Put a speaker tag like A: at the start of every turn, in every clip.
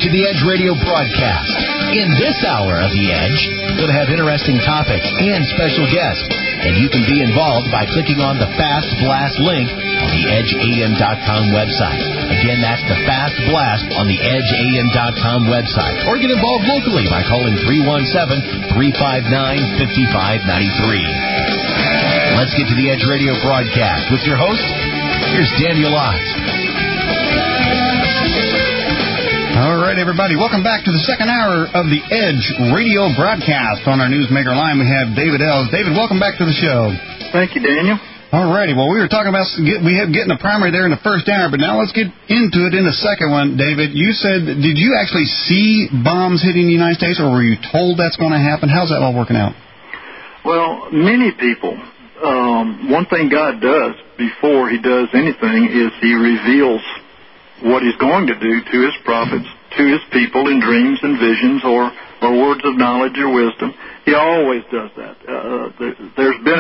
A: to the Edge Radio broadcast. In this hour of The Edge, we'll have interesting topics and special guests. And you can be involved by clicking on the Fast Blast link on the EdgeAM.com website. Again, that's the Fast Blast on the EdgeAM.com website. Or get involved locally by calling 317-359-5593. Let's get to the Edge Radio broadcast with your host. Here's Daniel Ott.
B: All right, everybody. Welcome back to the second hour of the Edge Radio broadcast. On our Newsmaker line, we have David Ells. David, welcome back to the show.
C: Thank you, Daniel.
B: All righty. Well, we were talking about getting a primary there in the first hour, but now let's get into it in the second one. David, you said, did you actually see bombs hitting the United States, or were you told that's going to happen? How's that all working out?
C: Well, many people. One thing God does before he does anything is he reveals what he's going to do to his prophets, to his people in dreams and visions or words of knowledge or wisdom. He always does that. There's been,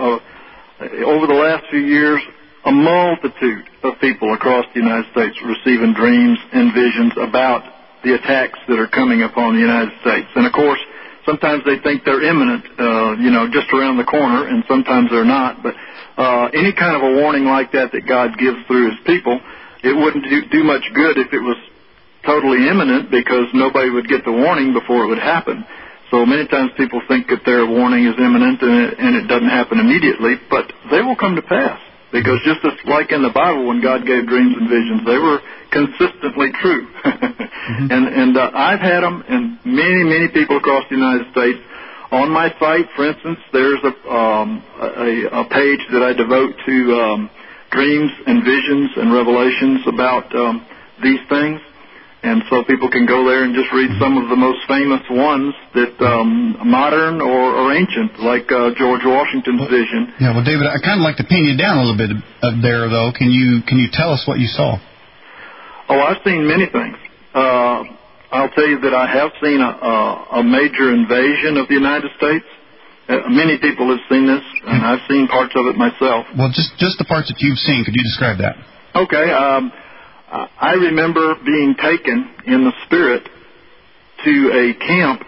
C: over the last few years, a multitude of people across the United States receiving dreams and visions about the attacks that are coming upon the United States. And, of course, sometimes they think they're imminent, just around the corner, and sometimes they're not. But any kind of a warning like that God gives through his people, it wouldn't do much good if it was totally imminent, because nobody would get the warning before it would happen. So many times people think that their warning is imminent and it doesn't happen immediately, but they will come to pass. Because just as like in the Bible, when God gave dreams and visions, they were consistently true. And I've had them, and many people across the United States. On my site, for instance, there's a page that I devote to dreams and visions and revelations about these things. And so people can go there and just read some of the most famous ones that modern or ancient, like George Washington's vision.
B: Yeah, well, David, I kind of like to pin you down a little bit there, though. Can you tell us what you saw?
C: Oh, I've seen many things. I'll tell you that I have seen a major invasion of the United States. Many people have seen this, and I've seen parts of it myself.
B: Well, just the parts that you've seen. Could you describe that?
C: Okay. I remember being taken in the spirit to a camp,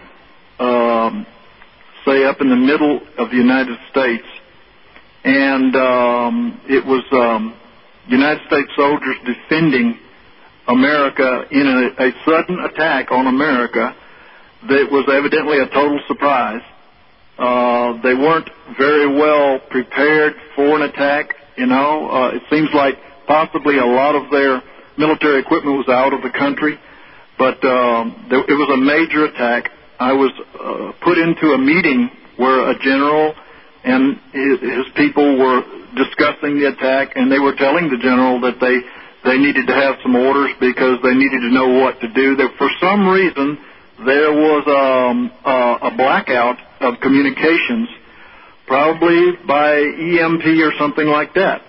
C: say up in the middle of the United States, and it was United States soldiers defending America in a sudden attack on America that was evidently a total surprise. They weren't very well prepared for an attack, It seems like possibly a lot of their military equipment was out of the country, but it was a major attack. I was put into a meeting where a general and his people were discussing the attack, and they were telling the general that they needed to have some orders because they needed to know what to do. That for some reason there was a blackout of communications, probably by EMP or something like that,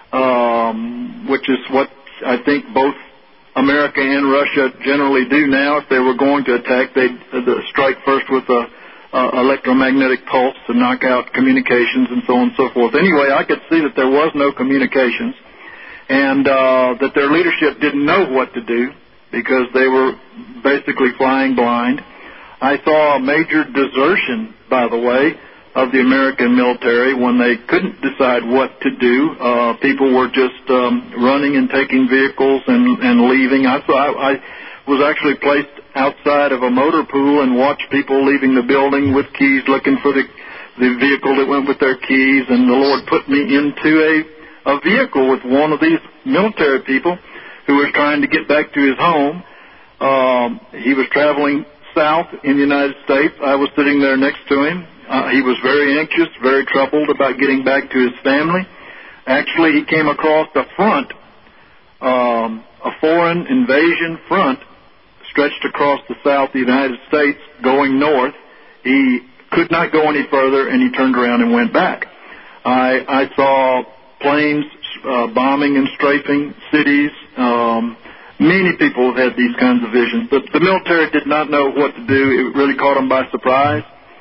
C: which is what I think both America and Russia generally do now. If they were going to attack, they'd strike first with a electromagnetic pulse to knock out communications and so on and so forth. Anyway, I could see that there was no communications, and that their leadership didn't know what to do because they were basically flying blind. I saw a major desertion, by the way, of the American military when they couldn't decide what to do. People were just running and taking vehicles and leaving. I was actually placed outside of a motor pool and watched people leaving the building with keys, looking for the vehicle that went with their keys, and the Lord put me into a vehicle with one of these military people who was trying to get back to his home. He was traveling south in the United States. I was sitting there next to him. He was very anxious, very troubled about getting back to his family. Actually, he came across a front, a foreign invasion front stretched across the south of the United States going north. He could not go any further, and he turned around and went back. I saw planes bombing and strafing cities. Many people have had these kinds of visions. The military did not know what to do. It really caught them by surprise.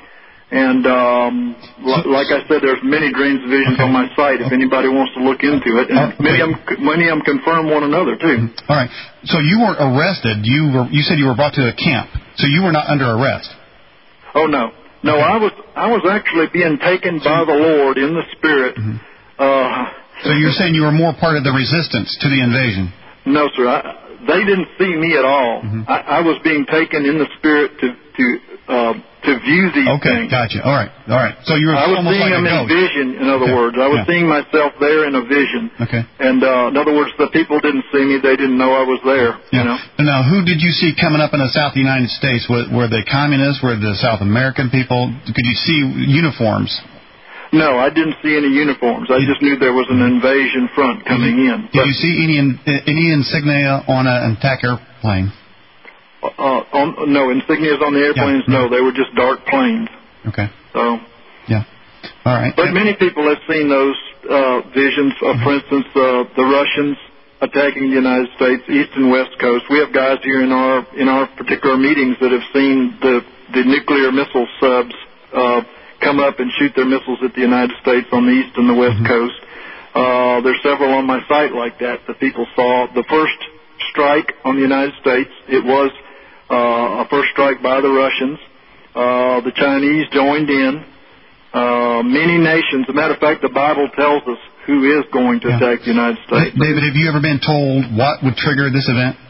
C: And like I said, there's many dreams and visions on my site if anybody wants to look into it. And many of them confirm one another, too.
B: All right. So you weren't arrested. You said you were brought to a camp. So you were not under arrest.
C: Oh, no. No, okay. I was actually being taken by the Lord in the Spirit.
B: So you're saying you were more part of the resistance to the invasion?
C: No, sir. They didn't see me at all. I was being taken in the Spirit to view these things.
B: Okay, gotcha. All right. So you were
C: I was
B: almost
C: seeing
B: like
C: them in vision, in other words. I was seeing myself there in a vision.
B: Okay.
C: And in other words, the people didn't see me. They didn't know I was there.
B: Yeah.
C: You know?
B: And now, who did you see coming up in the South United States? Were they communists? Were the South American people? Could you see uniforms?
C: No, I didn't see any uniforms. I just knew there was an invasion front coming in.
B: Did you see any insignia on an attack airplane?
C: No, insignias on the airplanes, no. They were just dark planes.
B: Okay.
C: So.
B: Yeah. All right.
C: But many people have seen those visions of, for instance, the Russians attacking the United States, East and West Coast. We have guys here in our particular meetings that have seen the nuclear missile subs come up and shoot their missiles at the United States on the East and the West Coast. There's several on my site like that people saw. The first strike on the United States, it was a first strike by the Russians. The Chinese joined in. Many nations. As a matter of fact, the Bible tells us who is going to attack the United States.
B: David, have you ever been told what would trigger this event?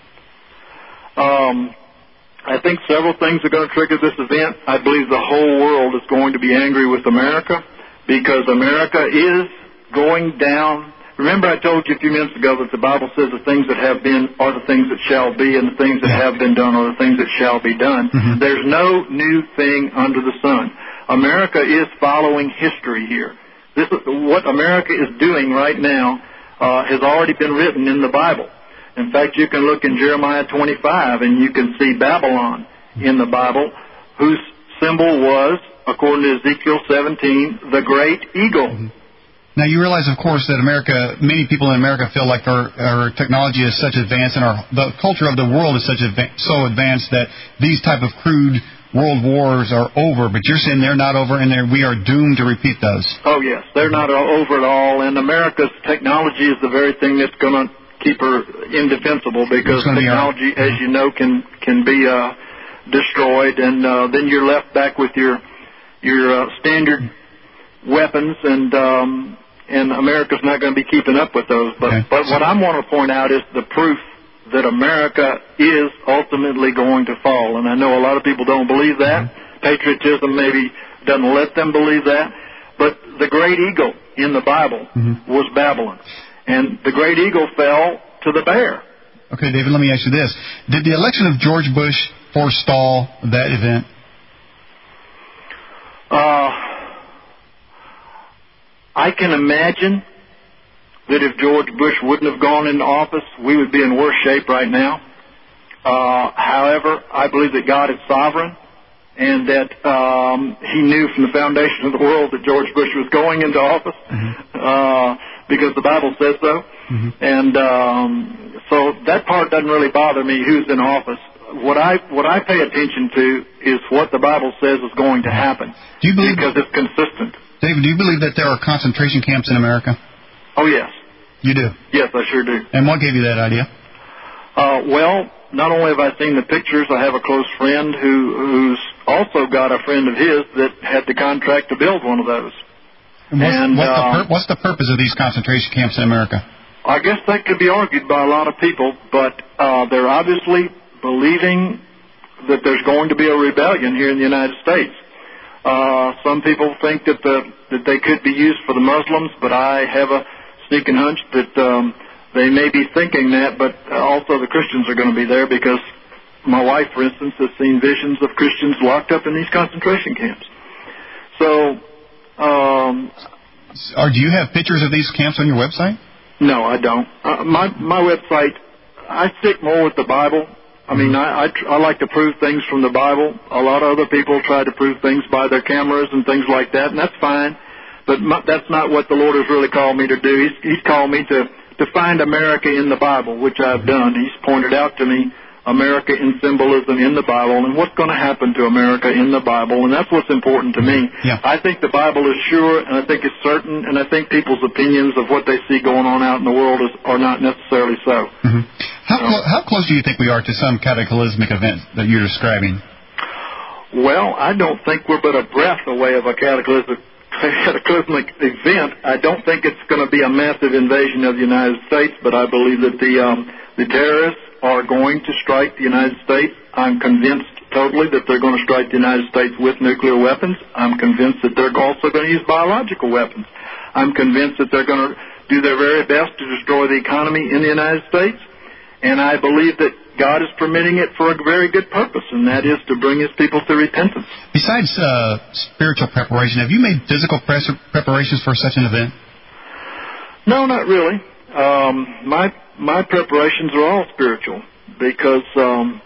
C: I think several things are going to trigger this event. I believe the whole world is going to be angry with America because America is going down. Remember I told you a few minutes ago that the Bible says the things that have been are the things that shall be, and the things that have been done are the things that shall be done. There's no new thing under the sun. America is following history here. This is what America is doing right now has already been written in the Bible. In fact, you can look in Jeremiah 25 and you can see Babylon in the Bible, whose symbol was, according to Ezekiel 17, the great eagle.
B: Now, you realize, of course, that many people in America feel like our technology is such advanced and the culture of the world is so advanced that these type of crude world wars are over, but you're saying they're not over and we are doomed to repeat those. Oh, yes. They're not over at all, and America's technology is the very thing that's going to keep her indefensible because technology, as you know, can be destroyed, and then you're left back with your standard weapons, and America's not going to be keeping up with those. But what I want to point out is the proof that America is ultimately going to fall. And I know a lot of people don't believe that. Patriotism maybe doesn't let them believe that. But the great eagle in the Bible was Babylon. And the great eagle fell to the bear. Okay, David, let me ask you this. Did the election of George Bush forestall that event? I can imagine that if George Bush wouldn't have gone into office, we would be in worse shape right now. However, I believe that God is sovereign and that he knew from the foundation of the world that George Bush was going into office because the Bible says so. And so that part doesn't really bother me, who's in office. What I pay attention to is what the Bible says is going to happen. Do you believe, because it's consistent. David, do you believe that there are concentration camps in America? Oh, yes. You do? Yes, I sure do. And what gave you that idea? Well, not only have I seen the pictures, I have a close friend who's also got a friend of his that had the contract to build one of those. What's the purpose of these concentration camps in America? I guess that could be argued by a lot of people, but they're obviously believing that there's going to be a rebellion here in the United States. Some people think that they could be used for the Muslims, but I have a sneaking hunch that they may be thinking that, but also the Christians are going to be there because my wife, for instance, has seen visions of Christians locked up in these concentration camps. So, do you have pictures of these camps on your website? No, I don't. My website, I stick more with the Bible. I mean, I like to prove things from the Bible. A lot of other people try to prove things by their cameras and things like that, and that's fine. But that's not what the Lord has really called me to do. He's called me to find America in the Bible, which I've done. He's pointed out to me
C: America in symbolism in the Bible and what's going to happen to America in the Bible, and that's what's important to me.
B: Yeah.
C: I think the Bible is sure, and I think it's certain, and I think people's opinions of what they see going on out in the world are not necessarily so.
B: Mm-hmm. How close do you think we are to some cataclysmic event that you're describing?
C: Well, I don't think we're but a breath away of a cataclysmic event. I don't think it's going to be a massive invasion of the United States, but I believe that the terrorists are going to strike the United States. I'm convinced totally that they're going to strike the United States with nuclear weapons. I'm convinced that they're also going to use biological weapons. I'm convinced that they're going to do their very best to destroy the economy in the United States. And I believe that God is permitting it for a very good purpose, and that is to bring His people to repentance.
B: Besides spiritual preparation, have you made physical preparations for such an event?
C: No, not really. My preparations are all spiritual because to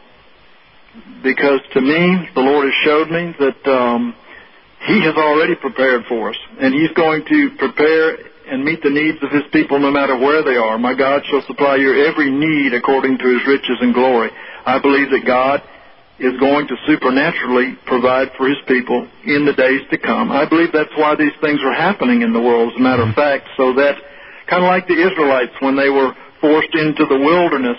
C: me, the Lord has showed me that He has already prepared for us, and He's going to prepare and meet the needs of His people no matter where they are. My God shall supply your every need according to His riches and glory. I believe that God is going to supernaturally provide for His people in the days to come. I believe that's why these things are happening in the world, as a matter of fact, so that kind of like the Israelites when they were forced into the wilderness,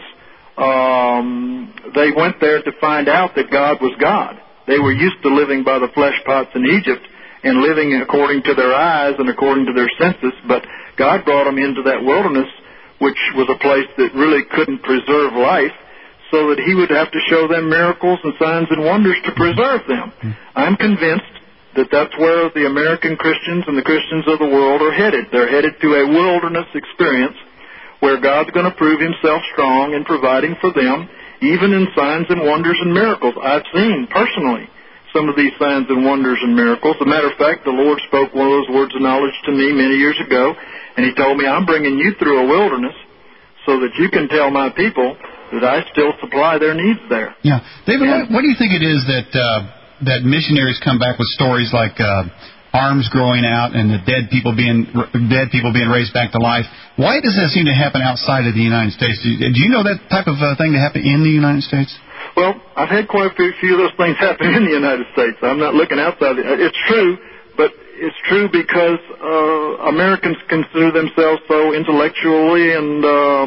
C: they went there to find out that God was God. They were used to living by the flesh pots in Egypt and living according to their eyes and according to their senses, but God brought them into that wilderness, which was a place that really couldn't preserve life, so that He would have to show them miracles and signs and wonders to preserve them. I'm convinced that that's where the American Christians and the Christians of the world are headed. They're headed to a wilderness experience where God's going to prove Himself strong in providing for them, even in signs and wonders and miracles. I've seen personally some of these signs and wonders and miracles. As a matter of fact, the Lord spoke one of those words of knowledge to me many years ago, and He told me, I'm bringing you through a wilderness so that you can tell my people that I still supply their needs there.
B: Yeah. David, what do you think it is that missionaries come back with stories like arms growing out and the dead people being raised back to life? Why does that seem to happen outside of the United States? Do you know that type of thing to happen in the United States?
C: Well, I've had quite a few of those things happen in the United States. I'm not looking outside. It's true, but it's true because Americans consider themselves so intellectually and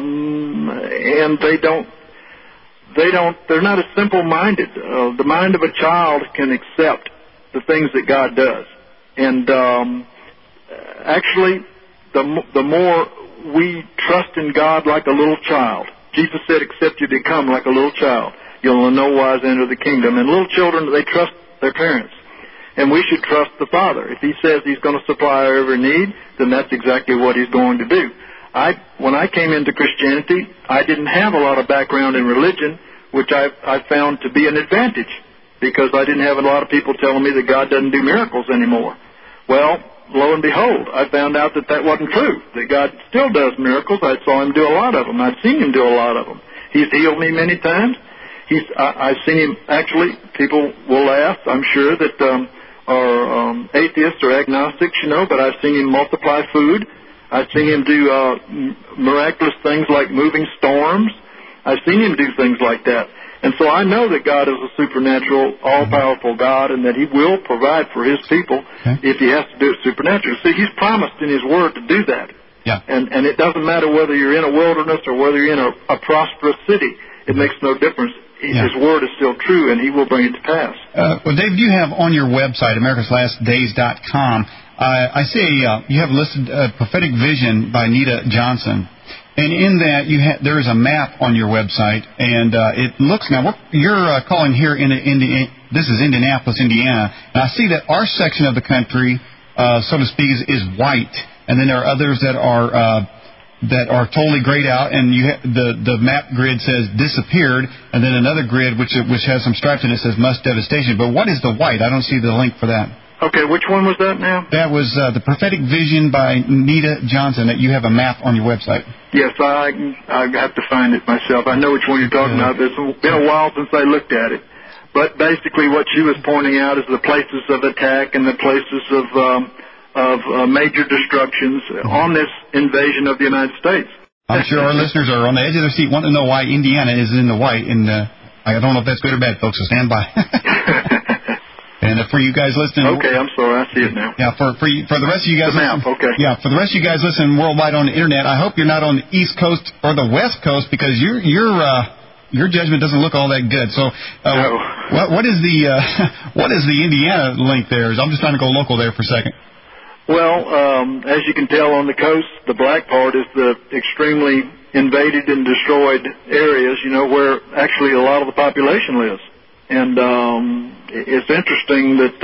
C: they're not as simple-minded. The mind of a child can accept the things that God does. And actually, the more we trust in God like a little child, Jesus said, except you become like a little child, you'll in no wise enter the kingdom. And little children, they trust their parents. And we should trust the Father. If He says He's going to supply our every need, then that's exactly what He's going to do. When I came into Christianity, I didn't have a lot of background in religion, which I found to be an advantage, because I didn't have a lot of people telling me that God doesn't do miracles anymore. Well, lo and behold, I found out that wasn't true, that God still does miracles. I saw Him do a lot of them. I've seen Him do a lot of them. He's healed me many times. I've seen Him, actually, people will laugh, I'm sure, that are atheists or agnostics, but I've seen Him multiply food. I've seen Him do miraculous things like moving storms. I've seen Him do things like that. And so I know that God is a supernatural, all-powerful God, and that He will provide for His people if He has to do it supernaturally. See, He's promised in His Word to do that.
B: Yeah.
C: And it doesn't matter whether you're in a wilderness or whether you're in a prosperous city. It makes no difference. His Word is still true, and He will bring it to pass.
B: Well, Dave, you have on your website, americaslastdays.com, I see you have listed Prophetic Vision by Nita Johnson. And in that, there is a map on your website, and it looks now. You're calling here this is Indianapolis, Indiana, and I see that our section of the country, so to speak, is white, and then there are others that are totally grayed out, and the map grid says disappeared, and then another grid which has some stripes in it says must devastation. But what is the white? I don't see the link for that.
C: Okay, which one was that now?
B: That was the Prophetic Vision by Nita Johnson, that you have a map on your website.
C: Yes, I have to find it myself. I know which one you're talking about. It's been a while since I looked at it. But basically what she was pointing out is the places of attack and the places of major destructions on this invasion of the United States.
B: I'm sure our listeners are on the edge of their seat wanting to know why Indiana is in the white in the I don't know if that's good or bad, folks, so stand by. And for you guys listening...
C: Okay, I'm sorry, I see it now.
B: Yeah, for the rest of you guys...
C: The map, okay.
B: Yeah, for the rest of you guys listening worldwide on the Internet, I hope you're not on the East Coast or the West Coast, because your judgment doesn't look all that good. So
C: no.
B: what is the Indiana link there? I'm just trying to go local there for a second.
C: Well, as you can tell on the coast, the black part is the extremely invaded and destroyed areas, where actually a lot of the population lives. And it's interesting that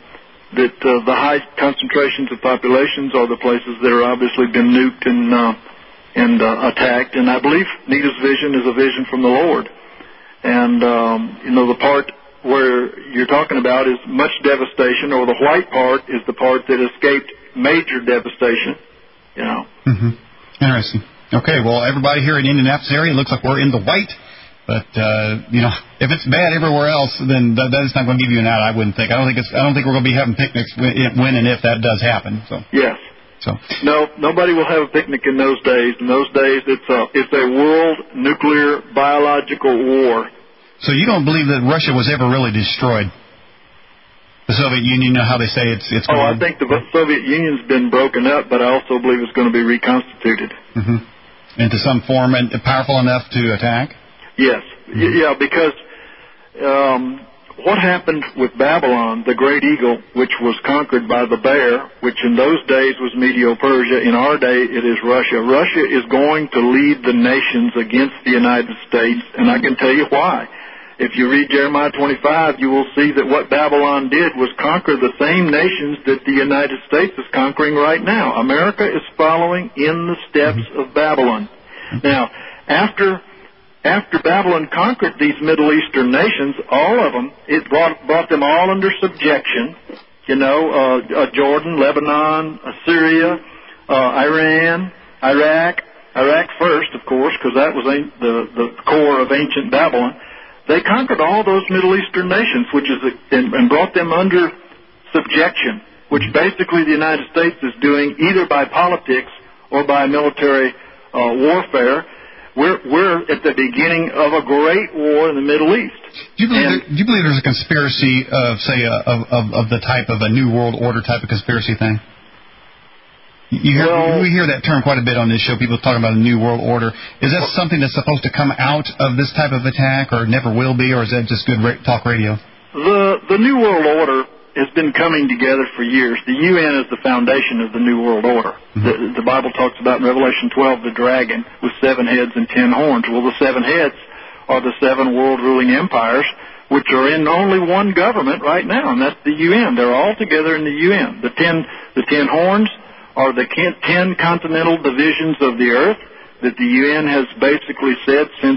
C: the high concentrations of populations are the places that are obviously been nuked and attacked. And I believe Nita's vision is a vision from the Lord. And the part where you're talking about is much devastation, or the white part is the part that escaped major devastation.
B: Mm-hmm. Interesting. Okay, well, everybody here in the Indianapolis area, it looks like we're in the white. But if it's bad everywhere else, then that is not going to give you an out. I wouldn't think. I don't think we're going to be having picnics when and if that does happen. So
C: yes.
B: So
C: no, nobody will have a picnic in those days. In those days, it's a world nuclear biological war.
B: So you don't believe that Russia was ever really destroyed? The Soviet Union, how they say it's
C: Oh, I think the Soviet Union's been broken up, but I also believe it's going to be reconstituted.
B: Mm-hmm. Into some form and powerful enough to attack?
C: Yes. Mm-hmm. Yeah, because what happened with Babylon, the great eagle, which was conquered by the bear, which in those days was Medo-Persia, in our day it is Russia. Russia is going to lead the nations against the United States, and I can tell you why. If you read Jeremiah 25, you will see that what Babylon did was conquer the same nations that the United States is conquering right now. America is following in the steps of Babylon. Now, after Babylon conquered these Middle Eastern nations, all of them, it brought them all under subjection. Jordan, Lebanon, Syria, Iran, Iraq first, of course, because that was the core of ancient Babylon. They conquered all those Middle Eastern nations, and brought them under subjection, which basically the United States is doing either by politics or by military warfare. We're at the beginning of a great war in the Middle East.
B: Do you believe there's a conspiracy of, say, of the type of a New World Order type of conspiracy thing? We hear that term quite a bit on this show, people talking about a New World Order. Is that something that's supposed to come out of this type of attack, or never will be, or is that just good talk radio?
C: The New World Order has been coming together for years. The UN is the foundation of the New World Order. Mm-hmm. The Bible talks about in Revelation 12 the dragon with 7 heads and 10 horns. Well, the 7 heads are the 7 world-ruling empires, which are in only one government right now, and that's the UN. They're all together in the UN. The 10 horns are the 10 continental divisions of the earth that the UN has basically said since,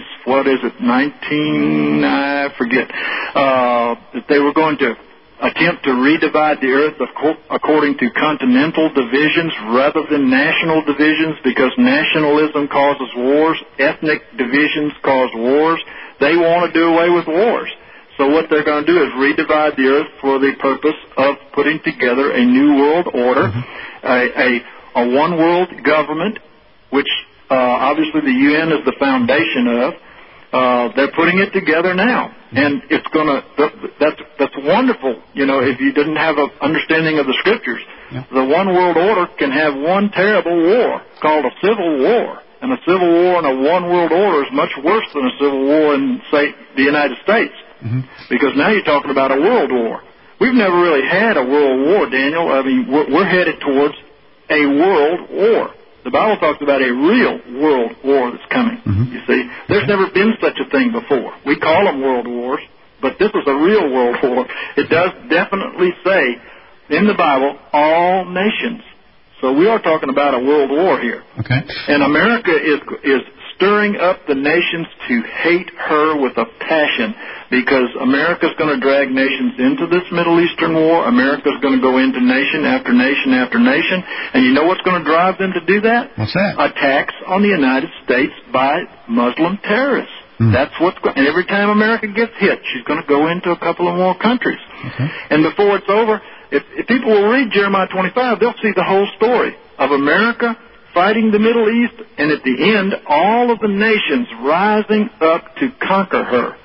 C: that they were going to attempt to redivide the earth according to continental divisions rather than national divisions, because nationalism causes wars, ethnic divisions cause wars. They want to do away with wars. So what they're going to do is redivide the earth for the purpose of putting together a new world order, a one world government, which obviously the UN is the foundation of. They're putting it together now, and it's going to. That's wonderful. If you didn't have an understanding of the scriptures, the one world order can have one terrible war called a civil war, and a civil war and a one world order is much worse than a civil war in, say, the United States. Mm-hmm. Because now you're talking about a world war. We've never really had a world war, Daniel. I mean, we're headed towards a world war. The Bible talks about a real world war that's coming. Mm-hmm. You see, there's never been such a thing before. We call them world wars, but this is a real world war. It does definitely say in the Bible, all nations. So we are talking about a world war here.
B: Okay.
C: And America is stirring up the nations to hate her with a passion, because America's going to drag nations into this Middle Eastern war. America's going to go into nation after nation after nation. And you know what's going to drive them to do that?
B: What's that?
C: Attacks on the United States by Muslim terrorists. That's what's going. And every time America gets hit, she's going to go into a couple of more countries. Okay. And before it's over, if people will read Jeremiah 25, they'll see the whole story of America fighting the Middle East, and at the end, all of the nations rising up to conquer her.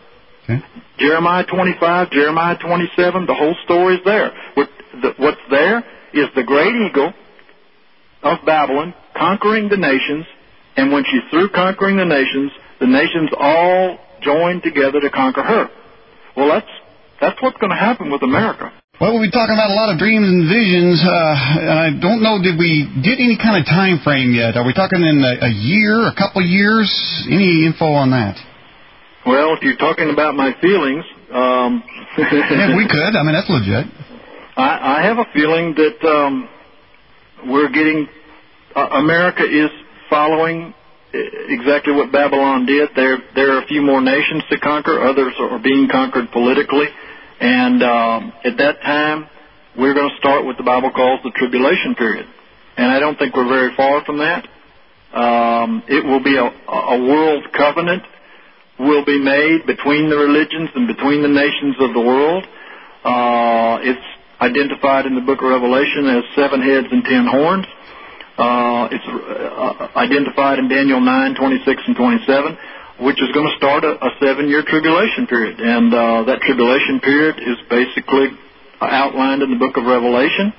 B: Okay.
C: Jeremiah 25, Jeremiah 27, the whole story is there. What's there is the great eagle of Babylon conquering the nations, and when she's through conquering the nations all join together to conquer her. Well, that's what's going to happen with America.
B: Well, we'll be talking about a lot of dreams and visions. And I don't know, did we get any kind of time frame yet? Are we talking in a year, a couple of years? Any info on that?
C: Well, if you're talking about my feelings...
B: yeah, we could. I mean, that's legit.
C: I have a feeling that we're getting... America is following exactly what Babylon did. There are a few more nations to conquer. Others are being conquered politically. And at that time, we're going to start what the Bible calls the tribulation period. And I don't think we're very far from that. It will be a world covenant will be made between the religions and between the nations of the world. It's identified in the book of Revelation as 7 heads and 10 horns. It's identified in Daniel 9, 26 and 27, which is going to start a 7-year tribulation period. And that tribulation period is basically outlined in the book of Revelation.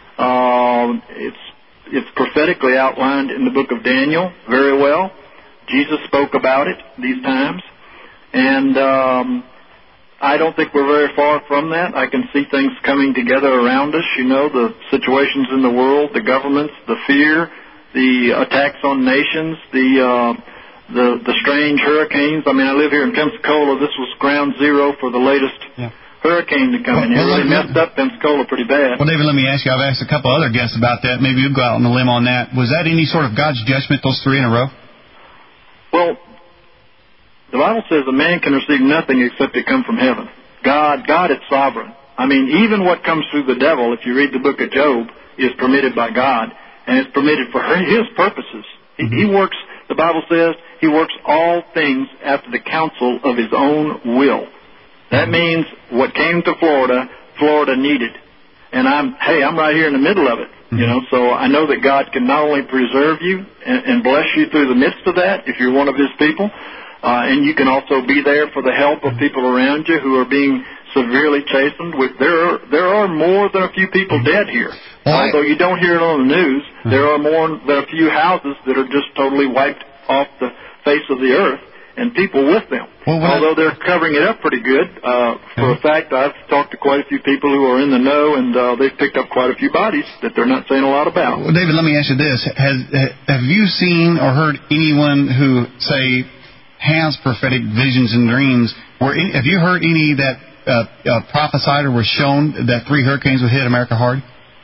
C: It's prophetically outlined in the book of Daniel very well. Jesus spoke about it these times. And I don't think we're very far from that. I can see things coming together around us. You know, the situations in the world, the governments, the fear, the attacks on nations, the strange hurricanes. I mean, I live here in Pensacola. This was ground zero for the latest hurricane to come in here. It really messed up Pensacola pretty bad.
B: Well, David, let me ask you. I've asked a couple other guests about that. Maybe you'll go out on a limb on that. Was that any sort of God's judgment, those 3 in a row?
C: Well, the Bible says a man can receive nothing except it come from heaven. God is sovereign. I mean, even what comes through the devil, if you read the book of Job, is permitted by God, and it's permitted for his purposes. He works, the Bible says, he works all things after the counsel of his own will. That means what came to Florida needed. And I'm right here in the middle of it, you know, so I know that God can not only preserve you and bless you through the midst of that, if you're one of his people, and you can also be there for the help of people around you who are being severely chastened. There are more than a few people dead here. Although you don't hear it on the news, there are more than a few houses that are just totally wiped off the face of the earth, and people with them. Although they're covering it up pretty good. For a fact, I've talked to quite a few people who are in the know, and they've picked up quite a few bodies that they're not saying a lot about.
B: Well, David, let me ask you this. Have you seen or heard anyone who, say, has prophetic visions and dreams? Have you heard any that prophesied or was shown that 3 hurricanes would hit America hard?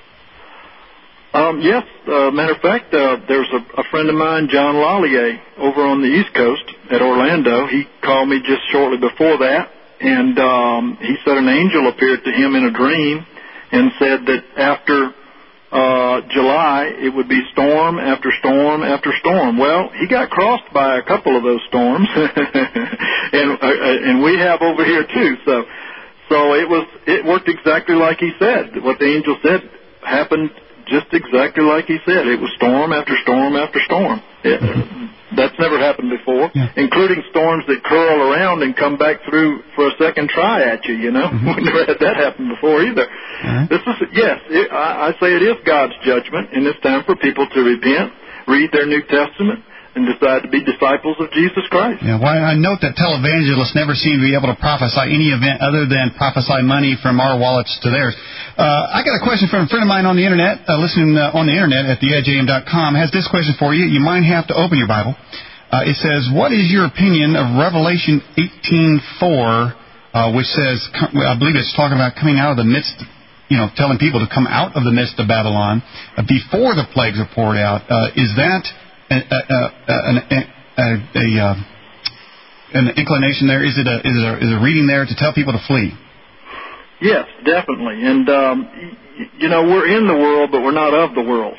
C: Yes. Matter of fact, there's a friend of mine, John Lallier, over on the East Coast at Orlando. He called me just shortly before that, and he said an angel appeared to him in a dream and said that after July, it would be storm after storm after storm. Well, he got crossed by a couple of those storms, and we have over here too. So it worked exactly like he said. What the angel said happened just exactly like he said. It was storm after storm after storm. That's never happened before, including storms that curl around and come back through for a second try at you, you know. We've never had that happen before either. This is, I say it is God's judgment, and it's time for people to repent, read their New Testament, and decide to be disciples of Jesus Christ.
B: Yeah, well, I note that televangelists never seem to be able to prophesy any event other than prophesy money from our wallets to theirs. I got a question from a friend of mine on the Internet, listening on the Internet at theedgeam.com, has this question for you. You might have to open your Bible. It says, what is your opinion of Revelation 18:4, which says, I believe it's talking about coming out of the midst, you know, telling people to come out of the midst of Babylon before the plagues are poured out. Is that an inclination there? Is it a reading there to tell people to flee?
C: Yes, definitely. And you know, we're in the world, but we're not of the world.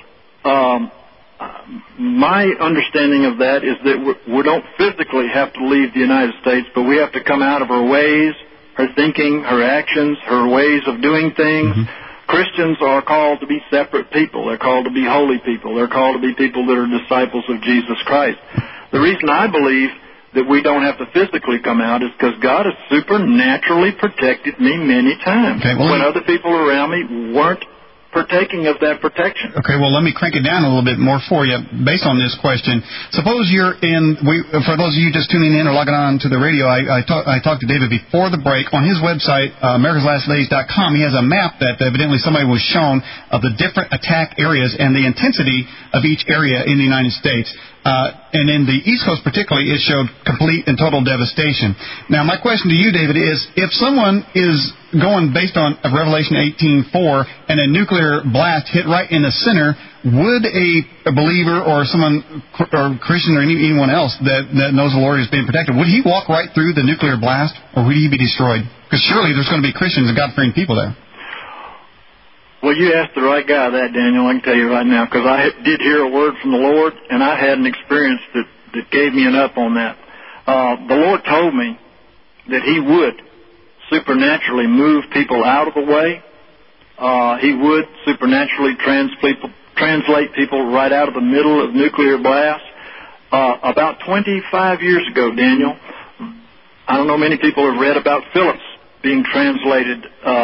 C: My understanding of that is that we don't physically have to leave the United States, but we have to come out of our ways, her thinking, her actions, her ways of doing things. Christians are called to be separate people. They're called to be holy people. They're called to be people that are disciples of Jesus Christ. The reason I believe that we don't have to physically come out is because God has supernaturally protected me many times when other people around me weren't partaking of that protection.
B: Okay, well, let me crank it down a little bit more for you based on this question. Suppose you're for those of you just tuning in or logging on to the radio, I talked to David before the break. On his website, americaslastdays.com, he has a map that evidently somebody was shown of the different attack areas and the intensity of each area in the United States. And in the East Coast particularly, it showed complete and total devastation. Now, my question to you, David, is if someone is going based on Revelation 18:4 and a nuclear blast hit right in the center, would a believer or someone, or Christian or anyone else that knows the Lord is being protected, would he walk right through the nuclear blast, or would he be destroyed? Because surely there's going to be Christians and God-fearing people there.
C: Well, you asked the right guy that, Daniel, I can tell you right now, because I did hear a word from the Lord, and I had an experience that gave me an up on that. The Lord told me that He would supernaturally move people out of the way. He would supernaturally translate people right out of the middle of nuclear blasts. About 25 years ago, Daniel, I don't know many people have read about Phillips being translated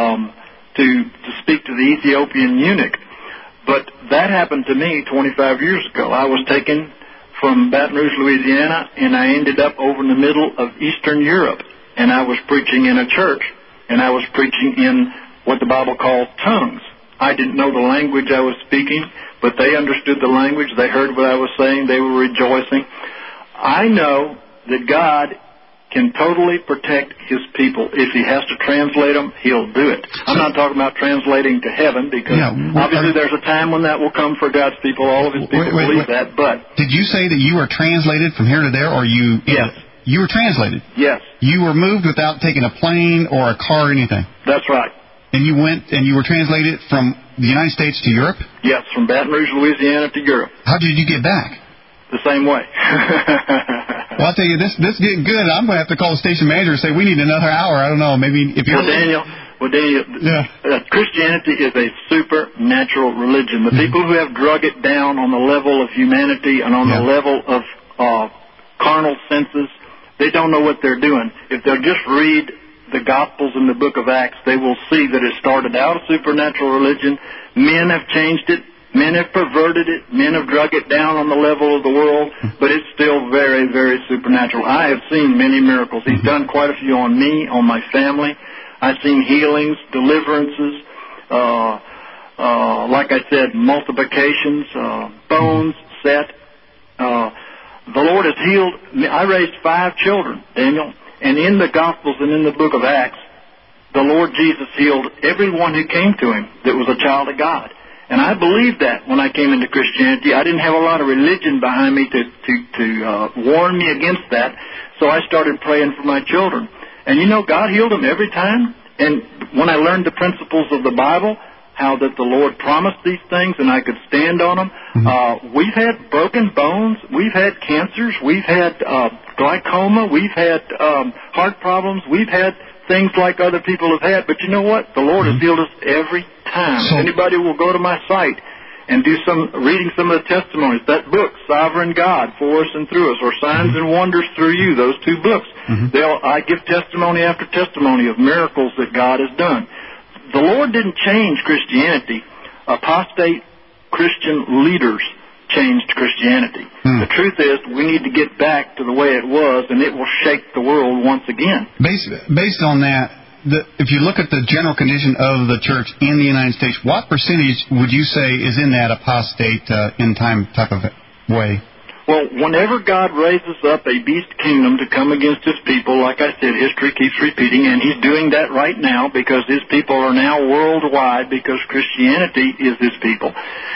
C: to speak to the Ethiopian eunuch. But that happened to me 25 years ago. I was taken from Baton Rouge, Louisiana, and I ended up over in the middle of Eastern Europe. And I was preaching in a church, and I was preaching in what the Bible calls tongues. I didn't know the language I was speaking, but they understood the language. They heard what I was saying. They were rejoicing. I know that God can totally protect His people. If He has to translate them, He'll do it. I'm not talking about translating to heaven, because obviously there's a time when that will come for God's people. All of His people believe that. But
B: did you say that you were translated from here to there, or you?
C: Yes.
B: You were translated?
C: Yes.
B: You were moved without taking a plane or a car or anything?
C: That's right.
B: And you went and you were translated from the United States to Europe?
C: Yes, from Baton Rouge, Louisiana to Europe.
B: How did you get back?
C: The same way.
B: Well, I'll tell you, this is getting good. I'm going to have to call the station manager and say, we need another hour. I don't know, maybe if you're...
C: Well, Daniel, Christianity is a supernatural religion. The people who have drug it down on the level of humanity and on the level of carnal senses, they don't know what they're doing. If they'll just read the Gospels in the book of Acts, they will see that it started out a supernatural religion. Men have changed it. Men have perverted it. Men have drug it down on the level of the world, but it's still very, very supernatural. I have seen many miracles. He's done quite a few on me, on my family. I've seen healings, deliverances, like I said, multiplications, bones set. The Lord has healed me. I raised 5 children, Daniel, and in the Gospels and in the book of Acts, the Lord Jesus healed everyone who came to Him that was a child of God. And I believed that when I came into Christianity. I didn't have a lot of religion behind me to warn me against that, so I started praying for my children. And you know, God healed them every time. And when I learned the principles of the Bible, how that the Lord promised these things and I could stand on them, we've had broken bones, we've had cancers, we've had glaucoma, we've had heart problems, we've had things like other people have had. But you know what? The Lord has healed us every time. So, anybody will go to my site and do reading some of the testimonies. That book, Sovereign God, For Us and Through Us, or Signs and Wonders Through You, those 2 books. I give testimony after testimony of miracles that God has done. The Lord didn't change Christianity. Apostate Christian leaders changed Christianity. The truth is, we need to get back to the way it was, and it will shake the world once again.
B: Based on that, if you look at the general condition of the church in the United States, what percentage would you say is in that apostate end-time type of way?
C: Well, whenever God raises up a beast kingdom to come against His people, like I said, history keeps repeating, and He's doing that right now because His people are now worldwide because Christianity is His people.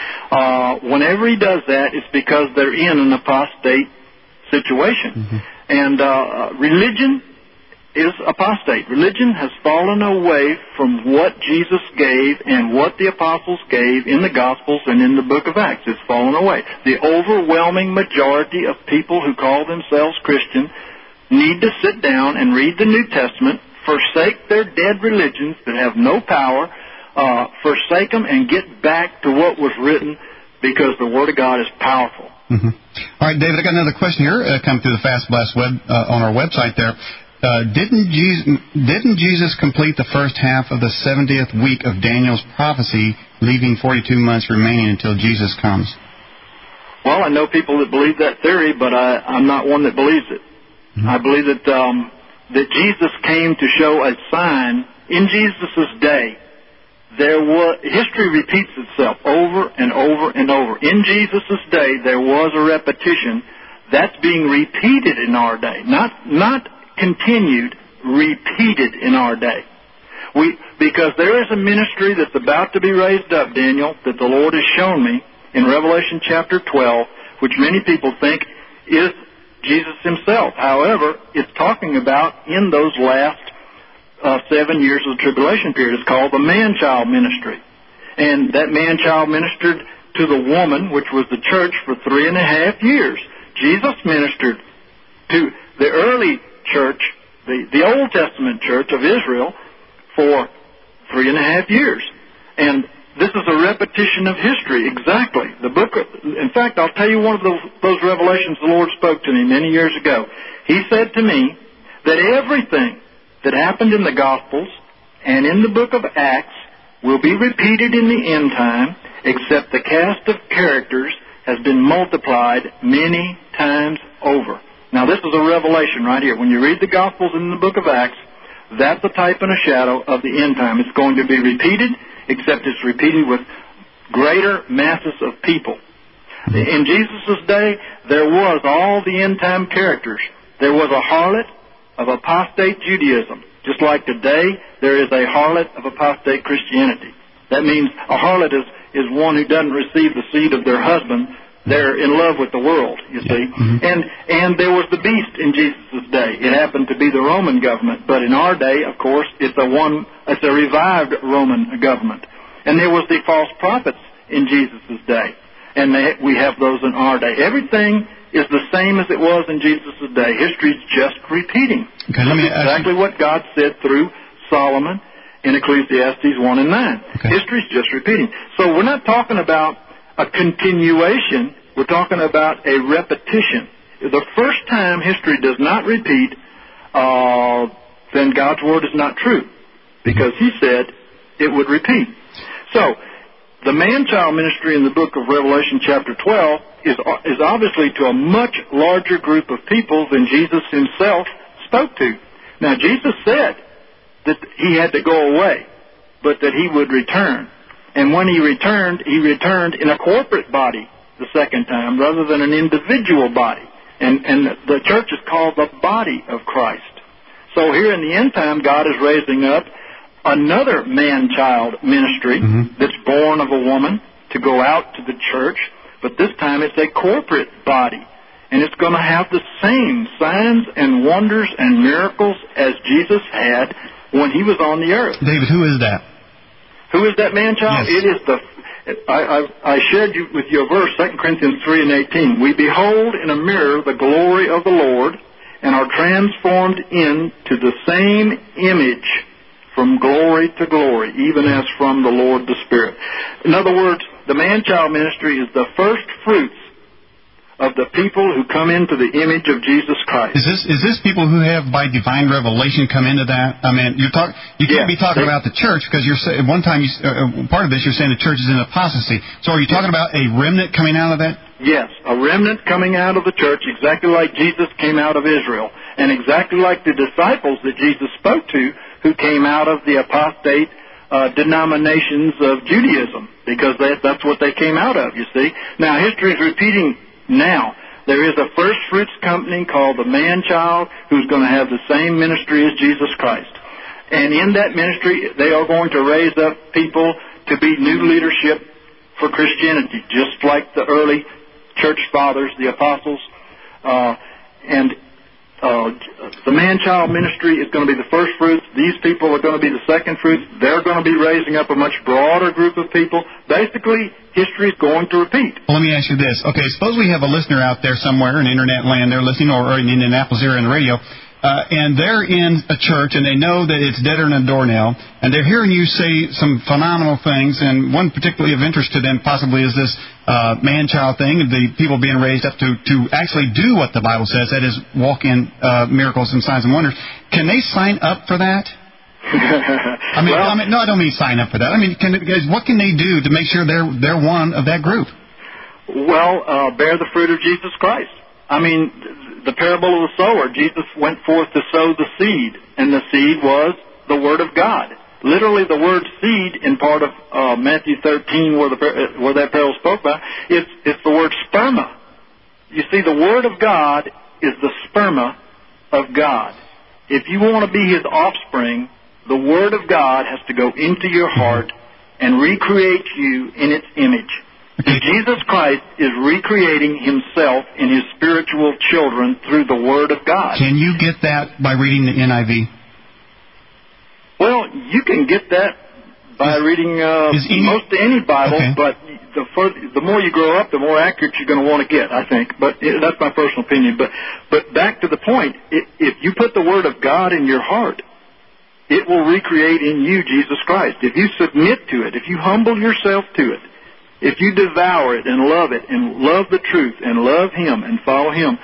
C: Whenever He does that, it's because they're in an apostate situation. And religion is apostate. Religion has fallen away from what Jesus gave and what the apostles gave in the Gospels and in the book of Acts. It's fallen away. The overwhelming majority of people who call themselves Christian need to sit down and read the New Testament, forsake their dead religions that have no power, forsake them and get back to what was written, because the Word of God is powerful.
B: All right, David, I got another question here come through the Fast Blast web on our website there. Didn't Jesus complete the first half of the 70th week of Daniel's prophecy, leaving 42 months remaining until Jesus comes?
C: Well, I know people that believe that theory, but I'm not one that believes it. Mm-hmm. I believe that Jesus came to show a sign in Jesus' day. History repeats itself over and over and over. In Jesus' day, there was a repetition that's being repeated in our day, not continued, repeated in our day. Because there is a ministry that's about to be raised up, Daniel, that the Lord has shown me in Revelation chapter 12, which many people think is Jesus himself. However, it's talking about in those last 7 years of the tribulation period. It's called the man-child ministry. And that man-child ministered to the woman, which was the church, for 3.5 years. Jesus ministered to the early church, the Old Testament church of Israel, for 3.5 years. And this is a repetition of history, exactly. In fact, I'll tell you one of those revelations the Lord spoke to me many years ago. He said to me that everything that happened in the Gospels and in the book of Acts will be repeated in the end time, except the cast of characters has been multiplied many times over. Now, this is a revelation right here. When you read the Gospels and the book of Acts, that's a type and a shadow of the end time. It's going to be repeated, except it's repeated with greater masses of people. In Jesus' day, there was all the end time characters. There was a harlot of apostate Judaism. Just like today, there is a harlot of apostate Christianity. That means a harlot is one who doesn't receive the seed of their husband. They're in love with the world, you see. Mm-hmm. And there was the beast in Jesus' day. It happened to be the Roman government. But in our day, of course, it's a revived Roman government. And there was the false prophets in Jesus' day. And we have those in our day. Everything is the same as it was in Jesus' day. History's just repeating.
B: Okay, let me
C: exactly what God said through Solomon in Ecclesiastes 1 and 9. Okay. History's just repeating. So we're not talking about a continuation. We're talking about a repetition. The first time history does not repeat, then God's Word is not true, because He said it would repeat. So, the man-child ministry in the book of Revelation chapter 12 is obviously to a much larger group of people than Jesus himself spoke to. Now, Jesus said that He had to go away, but that He would return. And when He returned in a corporate body the second time rather than an individual body. And the church is called the body of Christ. So here in the end time, God is raising up another man-child ministry that's born of a woman to go out to the church, but this time it's a corporate body. And it's going to have the same signs and wonders and miracles as Jesus had when He was on the earth.
B: David, who is that?
C: Who is that man-child?
B: Yes.
C: It is I shared with you a verse, 2 Corinthians 3 and 18. We behold in a mirror the glory of the Lord and are transformed into the same image from glory to glory, even as from the Lord the Spirit. In other words, the man-child ministry is the first fruits of the people who come into the image of Jesus Christ.
B: Is this people who have by divine revelation come into that? I mean, you can't be talking about the church, because you're one time part of this you're saying the church is in apostasy. So are you talking about a remnant coming out of that?
C: Yes, a remnant coming out of the church, exactly like Jesus came out of Israel, and exactly like the disciples that Jesus spoke to, who came out of the apostate denominations of Judaism, because that's what they came out of. You see, now history is repeating. Now, there is a first fruits company called the man-child who's going to have the same ministry as Jesus Christ. And in that ministry, they are going to raise up people to be new leadership for Christianity, just like the early church fathers, the apostles. The man-child ministry is going to be the first fruits. These people are going to be the second fruits. They're going to be raising up a much broader group of people. Basically, history is going to repeat.
B: Well, let me ask you this. Okay, suppose we have a listener out there somewhere in internet land they're listening, or in Indianapolis area on the radio. and they're in a church, and they know that it's deader than a doornail, and they're hearing you say some phenomenal things, and one particularly of interest to them possibly is this man-child thing, the people being raised up to actually do what the Bible says, that is, walk in miracles and signs and wonders. Can they sign up for that? No, I don't mean sign up for that. I mean, what can they do to make sure they're one of that group?
C: Well, bear the fruit of Jesus Christ. I mean, the parable of the sower, Jesus went forth to sow the seed, and the seed was the Word of God. Literally, the word seed in part of Matthew 13, where that parable spoke about, it's the word sperma. You see, the Word of God is the sperma of God. If you want to be His offspring, the Word of God has to go into your heart and recreate you in its image. Okay. Jesus Christ is recreating Himself in His spiritual children through the Word of God.
B: Can you get that by reading the NIV?
C: Well, you can get that by reading most any Bible, okay. But the more you grow up, the more accurate you're going to want to get, I think. But that's my personal opinion. But back to the point, if you put the Word of God in your heart, it will recreate in you Jesus Christ. If you submit to it, if you humble yourself to it, if you devour it and love the truth and love Him and follow Him,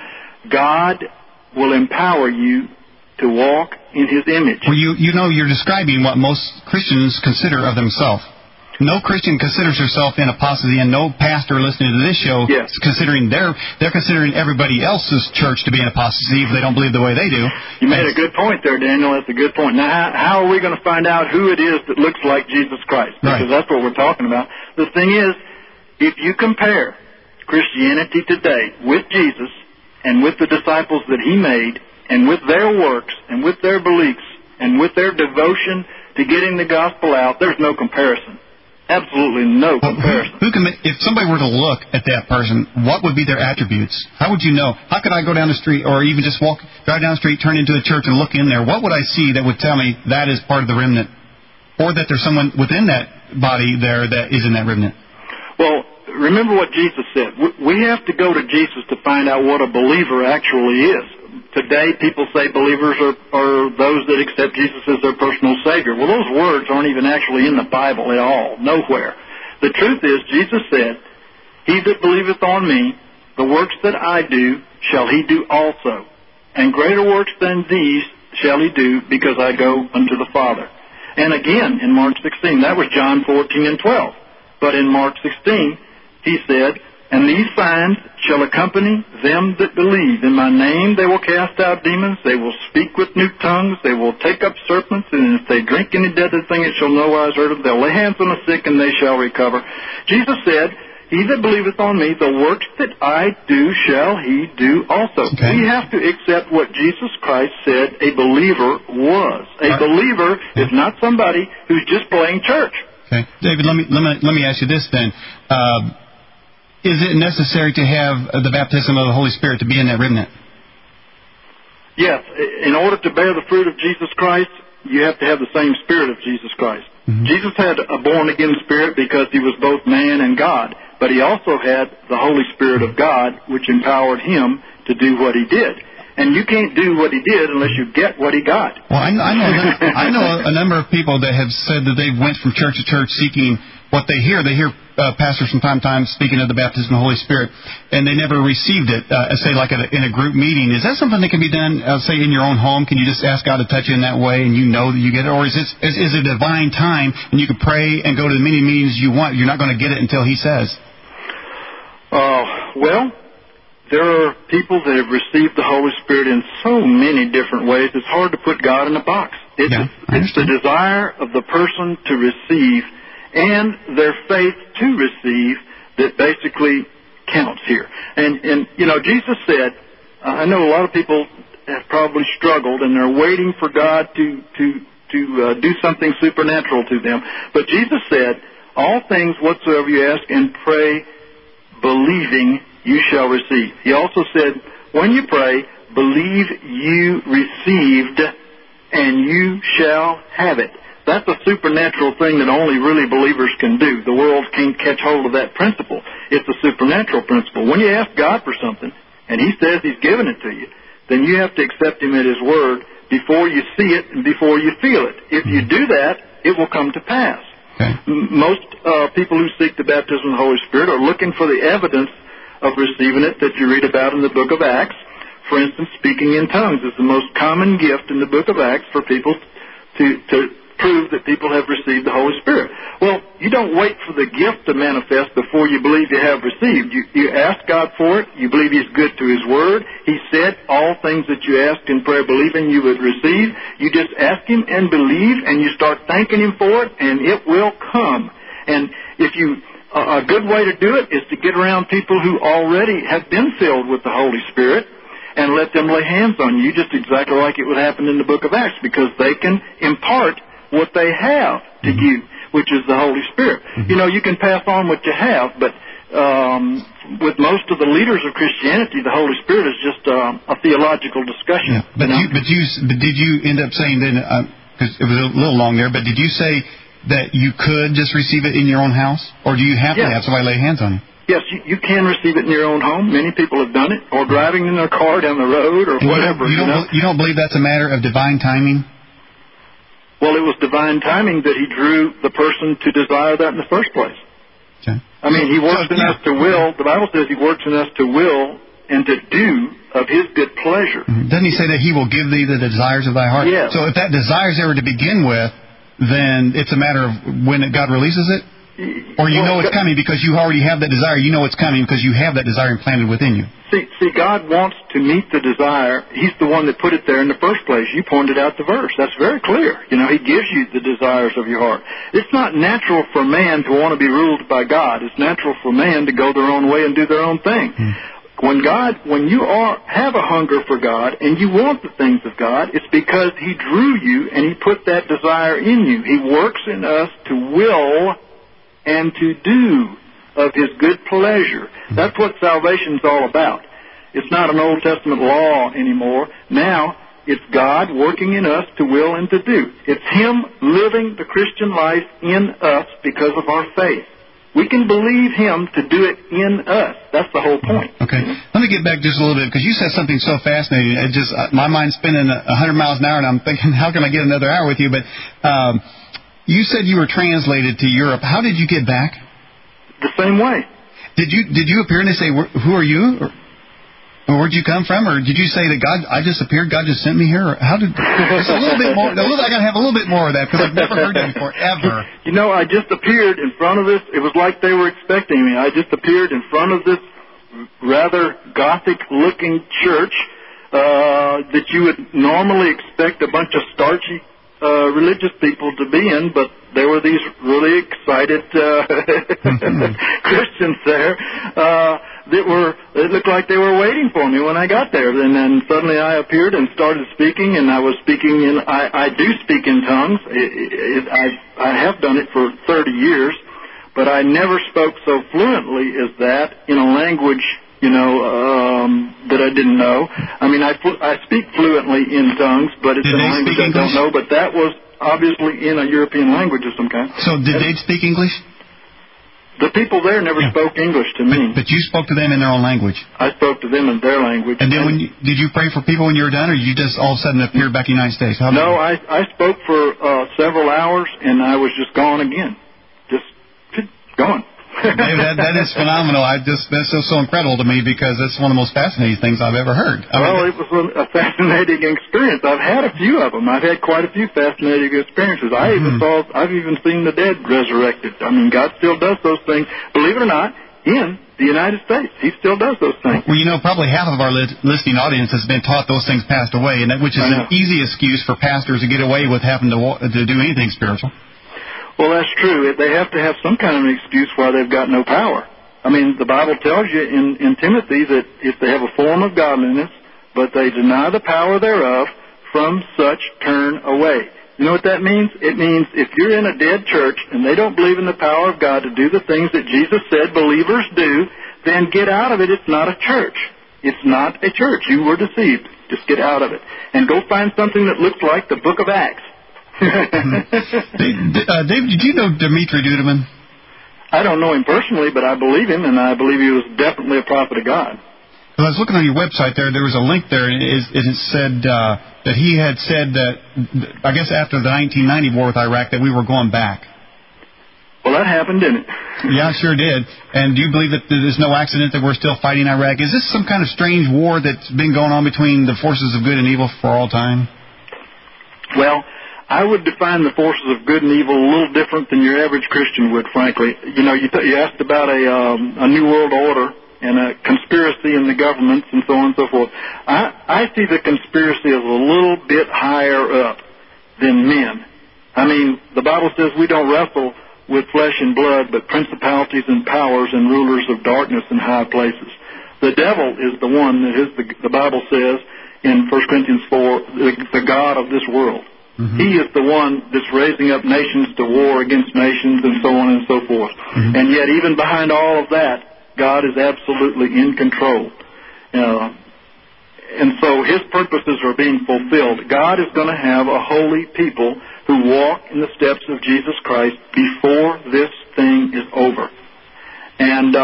C: God will empower you to walk in His image.
B: Well, you're describing what most Christians consider of themselves. No Christian considers herself in apostasy, and no pastor listening to this show is considering they're considering everybody else's church to be in apostasy if they don't believe the way they do.
C: You made a good point there, Daniel. That's a good point. Now, how are we going to find out who it is that looks like Jesus Christ? Because that's what we're talking about. The thing is, if you compare Christianity today with Jesus and with the disciples that He made, and with their works, and with their beliefs, and with their devotion to getting the gospel out, there's no comparison. Absolutely no comparison.
B: If somebody were to look at that person, what would be their attributes? How would you know? How could I go down the street, or even just drive down the street, turn into a church, and look in there? What would I see that would tell me that is part of the remnant, or that there's someone within that body there that is in that remnant?
C: Well, remember what Jesus said. We have to go to Jesus to find out what a believer actually is. Today, people say believers are those that accept Jesus as their personal Savior. Well, those words aren't even actually in the Bible at all, nowhere. The truth is, Jesus said, "He that believeth on me, the works that I do, shall he do also. And greater works than these shall he do, because I go unto the Father." And again, in Mark 16, that was John 14 and 12. But in Mark 16, He said, "And these signs shall accompany them that believe. In my name they will cast out demons. They will speak with new tongues. They will take up serpents. And if they drink any deadly thing, it shall no wise hurt them. They'll lay hands on the sick, and they shall recover." Jesus said, "He that believeth on me, the works that I do shall he do also." Okay. We have to accept what Jesus Christ said a believer was. A believer is not somebody who's just playing church.
B: Okay, David, let me ask you this then. Is it necessary to have the baptism of the Holy Spirit to be in that remnant?
C: Yes. In order to bear the fruit of Jesus Christ, you have to have the same Spirit of Jesus Christ. Mm-hmm. Jesus had a born-again spirit because He was both man and God, but He also had the Holy Spirit of God, which empowered Him to do what He did. And you can't do what He did unless you get what He got.
B: Well, I know a number of people that have said that they went from church to church seeking what they hear. They hear pastors from time to time speaking of the baptism of the Holy Spirit, and they never received it, say like in a group meeting. Is that something that can be done, say, in your own home? Can you just ask God to touch you in that way, and you know that you get it? Or is it a divine time, and you can pray and go to the many meetings you want? You're not going to get it until He says.
C: Well, there are people that have received the Holy Spirit in so many different ways, it's hard to put God in a box. It's the desire of the person to receive and their faith to receive that basically counts here. And you know, Jesus said, I know a lot of people have probably struggled and they're waiting for God to do something supernatural to them. But Jesus said, "All things whatsoever you ask and pray, believing, you shall receive." He also said, when you pray, believe you received, and you shall have it. That's a supernatural thing that only really believers can do. The world can't catch hold of that principle. It's a supernatural principle. When you ask God for something, and He says He's given it to you, then you have to accept him at his word before you see it and before you feel it. If you do that, it will come to pass.
B: Okay.
C: Most people who seek the baptism of the Holy Spirit are looking for the evidence of receiving it that you read about in the book of Acts. For instance, speaking in tongues is the most common gift in the book of Acts for people to prove that people have received the Holy Spirit. Well, you don't wait for the gift to manifest before you believe you have received. You ask God for it. You believe He's good to His Word. He said all things that you ask in prayer believing you would receive. You just ask Him and believe, and you start thanking Him for it, and it will come. And a good way to do it is to get around people who already have been filled with the Holy Spirit and let them lay hands on you, just exactly like it would happen in the book of Acts, because they can impart what they have to you, which is the Holy Spirit. You know, you can pass on what you have, but with most of the leaders of Christianity, the Holy Spirit is just a theological discussion.
B: Yeah. But did you end up saying then, because it was a little long there, but did you say that you could just receive it in your own house, or do you have to have somebody lay hands on you?
C: Yes, you can receive it in your own home. Many people have done it, or driving in their car down the road, or whatever.
B: You don't believe that's a matter of divine timing?
C: Well, it was divine timing that He drew the person to desire that in the first place.
B: Okay.
C: I mean, He works in us to will. The Bible says He works in us to will and to do of His good pleasure.
B: Doesn't He say that He will give thee the desires of thy heart?
C: Yes.
B: So if that desire is ever to begin with, then it's a matter of when God releases it? Or know it's coming because you already have that desire. You know it's coming because you have that desire implanted within you.
C: See, God wants to meet the desire. He's the one that put it there in the first place. You pointed out the verse. That's very clear. You know, He gives you the desires of your heart. It's not natural for man to want to be ruled by God. It's natural for man to go their own way and do their own thing. When you have a hunger for God and you want the things of God, it's because He drew you and He put that desire in you. He works in us to will and to do of His good pleasure. That's what salvation's all about. It's not an Old Testament law anymore. Now, it's God working in us to will and to do. It's Him living the Christian life in us because of our faith. We can believe Him to do it in us. That's the whole point.
B: Okay. Let me get back just a little bit, because you said something so fascinating. It just my mind's spinning 100 miles an hour, and I'm thinking, how can I get another hour with you? But you said you were translated to Europe. How did you get back?
C: The same way.
B: Did you appear and they say, who are you? Or where'd you come from? Or did you say that I just appeared, God just sent me here? Or how did... It's a little bit more... I got to have a little bit more of that, because I've never heard that before, ever.
C: You know, I just appeared in front of this. It was like they were expecting me. I just appeared in front of this rather Gothic-looking church that you would normally expect a bunch of starchy religious people to be in, but there were these really excited Christians there it looked like they were waiting for me when I got there. And then suddenly I appeared and started speaking, and I was speaking I do speak in tongues. I have done it for 30 years, but I never spoke so fluently as that in a language that I didn't know. I mean, I speak fluently in tongues, but it's in a language I don't know. But that was obviously in a European language of some kind.
B: So did they speak English?
C: The people there never spoke English to me.
B: But you spoke to them in their own language?
C: I spoke to them in their language.
B: And then did you pray for people when you were done, or you just all of a sudden appeared back in the United States?
C: No, I spoke for several hours, and I was just gone again. Just gone.
B: David, that is phenomenal. That's so incredible to me, because that's one of the most fascinating things I've ever heard.
C: It was a fascinating experience. I've had a few of them. I've had quite a few fascinating experiences. I've even seen the dead resurrected. I mean, God still does those things. Believe it or not, in the United States, He still does those things.
B: Well, probably half of our listening audience has been taught those things passed away, and which is an easy excuse for pastors to get away with having to do anything spiritual.
C: Well, that's true. They have to have some kind of an excuse why they've got no power. I mean, the Bible tells you in Timothy that if they have a form of godliness, but they deny the power thereof, from such turn away. You know what that means? It means if you're in a dead church and they don't believe in the power of God to do the things that Jesus said believers do, then get out of it. It's not a church. It's not a church. You were deceived. Just get out of it. And go find something that looks like the book of Acts.
B: David, did you know Dimitri Duduman?
C: I don't know him personally, but I believe him, and I believe he was definitely a prophet of God.
B: Well, I was looking on your website there. There was a link there, and it said that he had said that, I guess after the 1990 war with Iraq, that we were going back.
C: Well, that happened, didn't it?
B: Yeah, it sure did. And do you believe that there's no accident that we're still fighting Iraq? Is this some kind of strange war that's been going on between the forces of good and evil for all time?
C: Well, I would define the forces of good and evil a little different than your average Christian would, frankly. You know, you asked about a New World Order and a conspiracy in the governments and so on and so forth. I see the conspiracy as a little bit higher up than men. I mean, the Bible says we don't wrestle with flesh and blood, but principalities and powers and rulers of darkness in high places. The devil is the one that is, the Bible says in 1 Corinthians 4, the God of this world. Mm-hmm. He is the one that's raising up nations to war against nations and so on and so forth. Mm-hmm. And yet, even behind all of that, God is absolutely in control. And so His purposes are being fulfilled. God is going to have a holy people who walk in the steps of Jesus Christ before this thing is over. And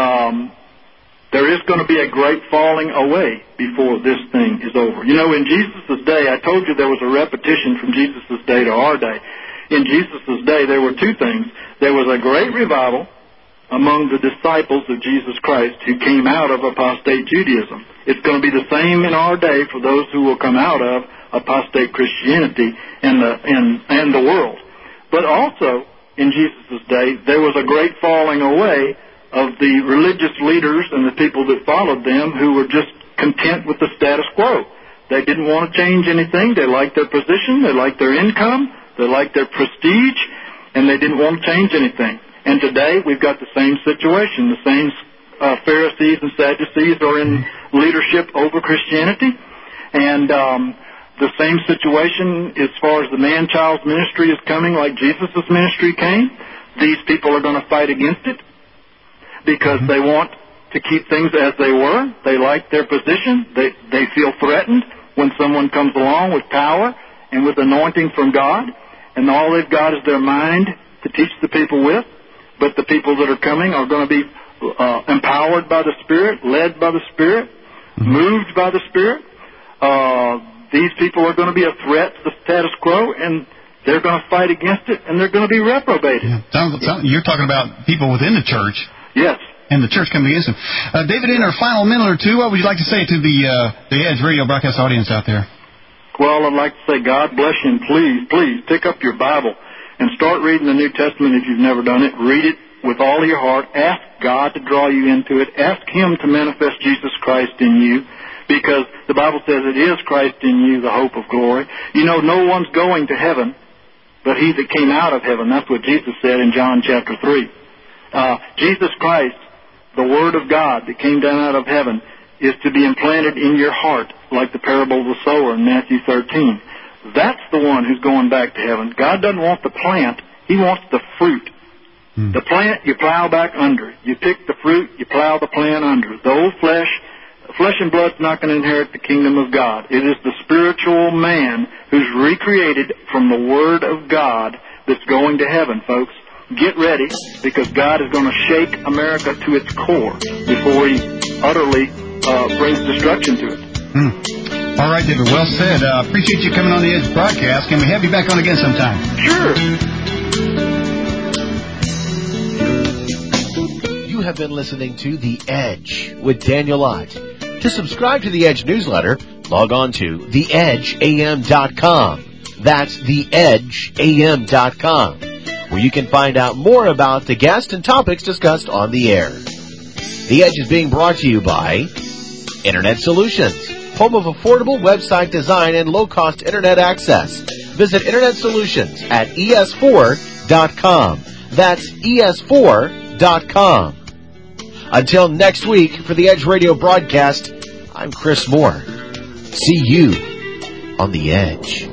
C: there is going to be a great falling away before this thing is over. You know, in Jesus' day, I told you there was a repetition from Jesus' day to our day. In Jesus' day, there were two things. There was a great revival among the disciples of Jesus Christ who came out of apostate Judaism. It's going to be the same in our day for those who will come out of apostate Christianity and the world. But also, in Jesus' day, there was a great falling away of the religious leaders and the people that followed them who were just content with the status quo. They didn't want to change anything. They liked their position. They liked their income. They liked their prestige. And they didn't want to change anything. And today, we've got the same situation. The same Pharisees and Sadducees are in leadership over Christianity. And the same situation as far as the man-child's ministry is coming, like Jesus' ministry came. These people are going to fight against it because they want to keep things as they were. They like their position. They feel threatened when someone comes along with power and with anointing from God. And all they've got is their mind to teach the people with. But the people that are coming are going to be empowered by the Spirit, led by the Spirit, moved by the Spirit. These people are going to be a threat to the status quo, and they're going to fight against it, and they're going to be reprobated.
B: Yeah. You're talking about people within the church.
C: Yes.
B: And the church coming against them. David, in our final minute or two, what would you like to say to the Edge radio broadcast audience out there?
C: Well, I'd like to say God bless you, and please pick up your Bible and start reading the New Testament if you've never done it. Read it with all your heart. Ask God to draw you into it. Ask Him to manifest Jesus Christ in you, because the Bible says it is Christ in you, the hope of glory. You know, no one's going to heaven but he that came out of heaven. That's what Jesus said in John chapter 3. Jesus Christ, the Word of God that came down out of heaven, is to be implanted in your heart, like the parable of the sower in Matthew 13. That's the one who's going back to heaven. God doesn't want the plant. He wants the fruit. The plant, you plow back under. You pick the fruit, you plow the plant under. The old flesh and blood's not going to inherit the kingdom of God. It is the spiritual man who's recreated from the Word of God that's going to heaven, folks. Get ready, because God is going to shake America to its core before He utterly brings destruction to it.
B: All right, David, well said. Appreciate you coming on the Edge broadcast. Can we have you back on again sometime?
C: Sure.
A: You have been listening to The Edge with Daniel Ott. To subscribe to The Edge newsletter, log on to theedgeam.com. That's theedgeam.com, where you can find out more about the guests and topics discussed on the air. The Edge is being brought to you by Internet Solutions, home of affordable website design and low-cost Internet access. Visit Internet Solutions at es4.com. That's es4.com. Until next week, for the Edge Radio broadcast, I'm Chris Moore. See you on the Edge.